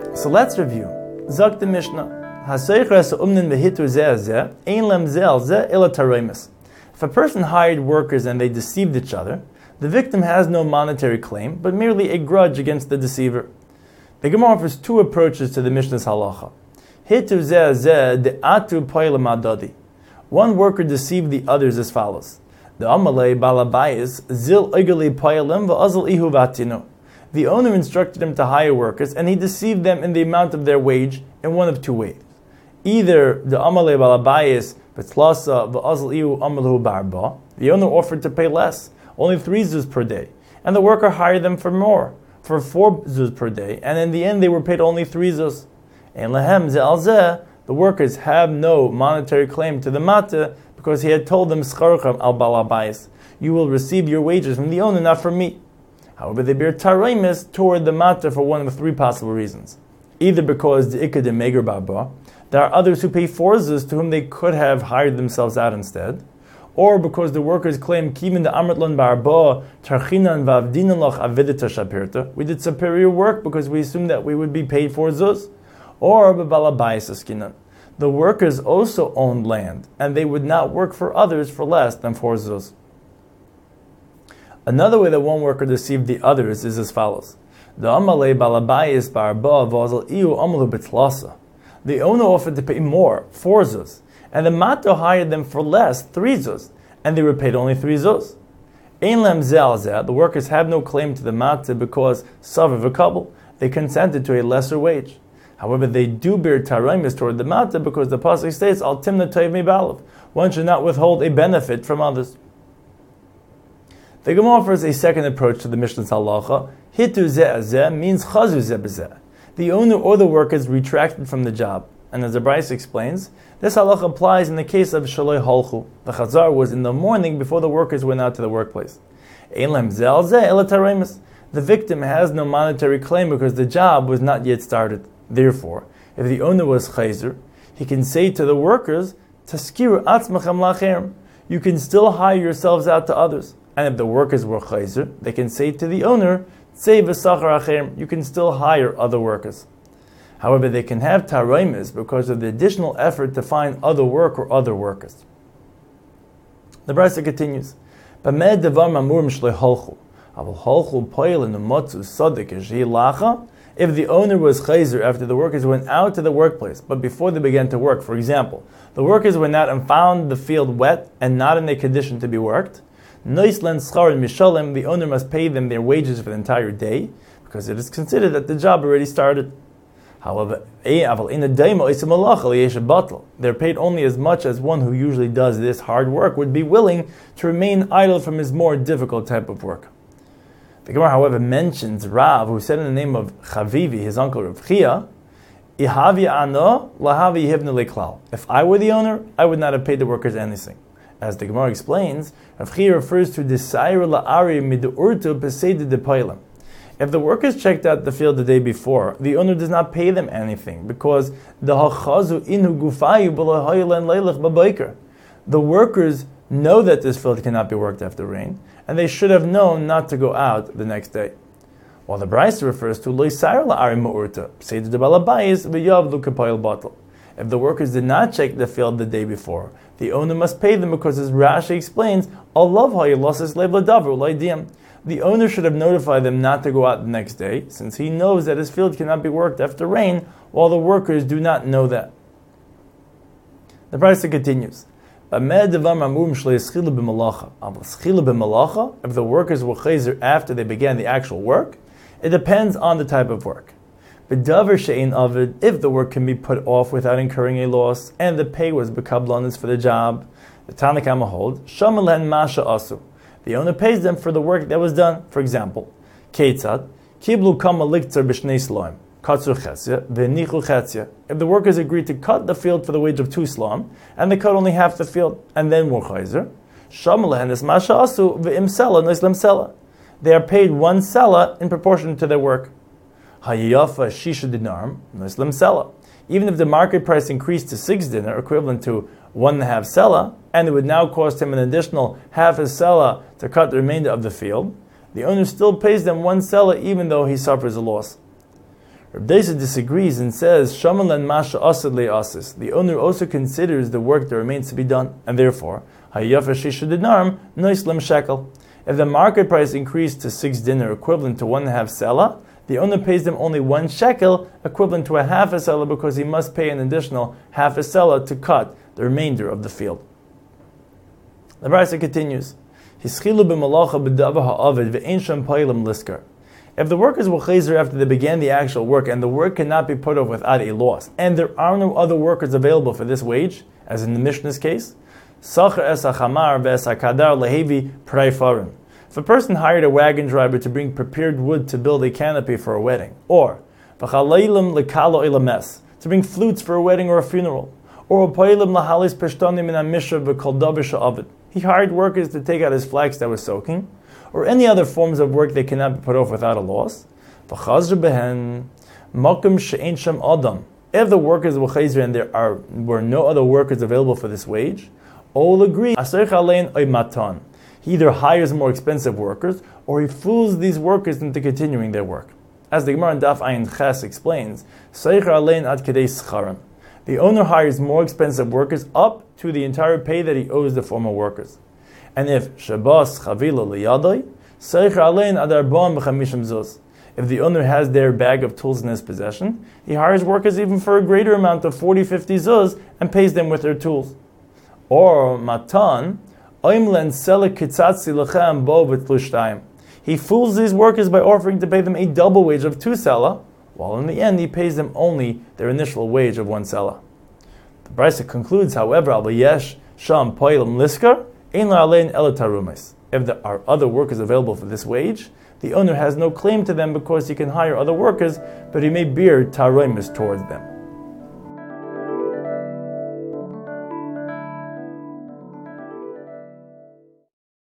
So let's review. Zok the Mishnah. If a person hired workers and they deceived each other, the victim has no monetary claim, but merely a grudge against the deceiver. The Gemara offers two approaches to the Mishnah's halacha. One worker deceived the others as follows. The owner instructed him to hire workers, and he deceived them in the amount of their wage in one of two ways. Either the amalei balabayis betlasa v'azal ihu amalahu barba, the owner offered to pay less, only 3 zuz per day, and the worker hired them for 4 zuz per day, and in the end they were paid only 3 zuz. And lehem ze'al the workers have no monetary claim to the mata because he had told them scharcham al balabayis, you will receive your wages from the owner, not from me. However, they bear taraimis toward the mata for one of the 3 possible reasons. Either because the ikad meger barba, there are others who pay 4 zuz to whom they could have hired themselves out instead, or because the workers claim kimin the amritlan barba tarchinan vavdinan loch avidita shapirta, we did superior work because we assumed that we would be paid 4 zuz, or b'balabayis askinan. The workers also owned land, and they would not work for others for less than 4 zuz. Another way that one worker deceived the others is as follows. The amalei balabayis barba v'azal iu amalu betlasa. The owner offered to pay more, 4 zuz, and the mato hired them for less, 3 zuz, and they were paid only 3 zuz. Ein lem zeh, the workers have no claim to the mato because savar v'kabel, they consented to a lesser wage. However, they do bear taraimis toward the mato because the pasuk states, al timna toiv mibalav, one should not withhold a benefit from others. The Gemara offers a second approach to the Mishnah's halacha. Hitu zeh means chazu zeh b'zeh. The owner or the workers retracted from the job. And as the Bryce explains, this halacha applies in the case of shaloi holchu. The chazar was in the morning before the workers went out to the workplace. Ein zel zeh ela taraimis. The victim has no monetary claim because the job was not yet started. Therefore, if the owner was chayzer, he can say to the workers, taskiru atzmachem lacherem. You can still hire yourselves out to others. And if the workers were chayzer, they can say to the owner, tzei v'sachar acherem, you can still hire other workers. However, they can have taraimis because of the additional effort to find other work or other workers. The Brisa continues, B'med devar mamurim shlei holchu, avol holchu poil in the motzu sodik eshi lacha. If the owner was chayzer after the workers went out to the workplace, but before they began to work, for example, the workers went out and found the field wet and not in a condition to be worked, Noislan schar and mishalem, the owner must pay them their wages for the entire day, because it is considered that the job already started. However, they're paid only as much as one who usually does this hard work would be willing to remain idle from his more difficult type of work. The Gemara, however, mentions Rav, who said in the name of Chavivi, his uncle Rav Chia, if I were the owner, I would not have paid the workers anything. As the Gemara explains, Rav Chia refers to Desaira la'ari mid'urtu pesedi de'pailam. If the workers checked out the field the day before, the owner does not pay them anything because the hachazu inu gufayu b'lahayilan leilach b'bayker. The workers know that this field cannot be worked after rain, and they should have known not to go out the next day. While the Brisa refers to loisaira la'ari mu'urta pesedi de'balabayis v'yavlu k'payil batal. If the workers did not check the field the day before, the owner must pay them because, as Rashi explains, the owner should have notified them not to go out the next day, since he knows that his field cannot be worked after rain, while the workers do not know that. The Brisa continues. If the workers were chayzer after they began the actual work, it depends on the type of work. But davar she'ein avid, if the work can be put off without incurring a loss, and the pay was bekablanis for the job, the Tanna Kama hold, shamalen masha asu. The owner pays them for the work that was done. For example, Ketzad, kiblu kama liktzar b'shnei slaim, katzur chetzia, v'nichu chetzia. If the workers agreed to cut the field for the wage of 2 slaim, and they cut only half the field, and then were chayzer, shamalen is masha asu, v'im sela, noislam sela. They are paid 1 sela in proportion to their work. Hayafa shisha dinarm, noislam sela. Even if the market price increased to 6 dinar, equivalent to 1.5 sela, and it would now cost him an additional half a sela to cut the remainder of the field, the owner still pays them 1 sela even though he suffers a loss. Reb Deisa disagrees and says, Shaman len masha asad le'asis. The owner also considers the work that remains to be done, and therefore, hayafa shisha dinarm nois lem shekel. If the market price increased to 6 dinar, equivalent to 1.5 selah, the owner pays them only 1 shekel, equivalent to a half a selah, because he must pay an additional half a selah to cut the remainder of the field. The Brisa continues, Hischilu b'malacha b'dava ha'avid ve'ein shem pa'ilim liskar. If the workers were chazer after they began the actual work, and the work cannot be put off without a loss, and there are no other workers available for this wage, as in the Mishnah's case, Sacher es hachamar ve'es hakadar lehevi praifarim. If a person hired a wagon driver to bring prepared wood to build a canopy for a wedding, or v'chaleilim lekalo ilames, to bring flutes for a wedding or a funeral, or pa'ilim lahalis peshtanim min ha-mishra v'kol davish ha'avid, he hired workers to take out his flax that was soaking, or any other forms of work that cannot be put off without a loss. If the workers were chazer and there were no other workers available for this wage, all agree. He either hires more expensive workers, or he fools these workers into continuing their work. As the Gemara in Daf Ayin Ches explains, the owner hires more expensive workers up to the entire pay that he owes the former workers. And if Shabbos Chavila Liyadai, Seicher Alein Adarbon B'chamishim Zuz. If the owner has their bag of tools in his possession, he hires workers even for a greater amount of 40-50 zuz and pays them with their tools. Or Matan, Oimlen Selek Kitzatzi Lechem Bo B'tlushtayim. He fools these workers by offering to pay them a double wage of 2 selah, while in the end he pays them only their initial wage of 1 selah. The Brisa concludes, however, Al Yesh Sham Poilim Liskar, Ein La'alein Ela Tarumis. If there are other workers available for this wage, the owner has no claim to them because he can hire other workers, but he may bear tarumis towards them.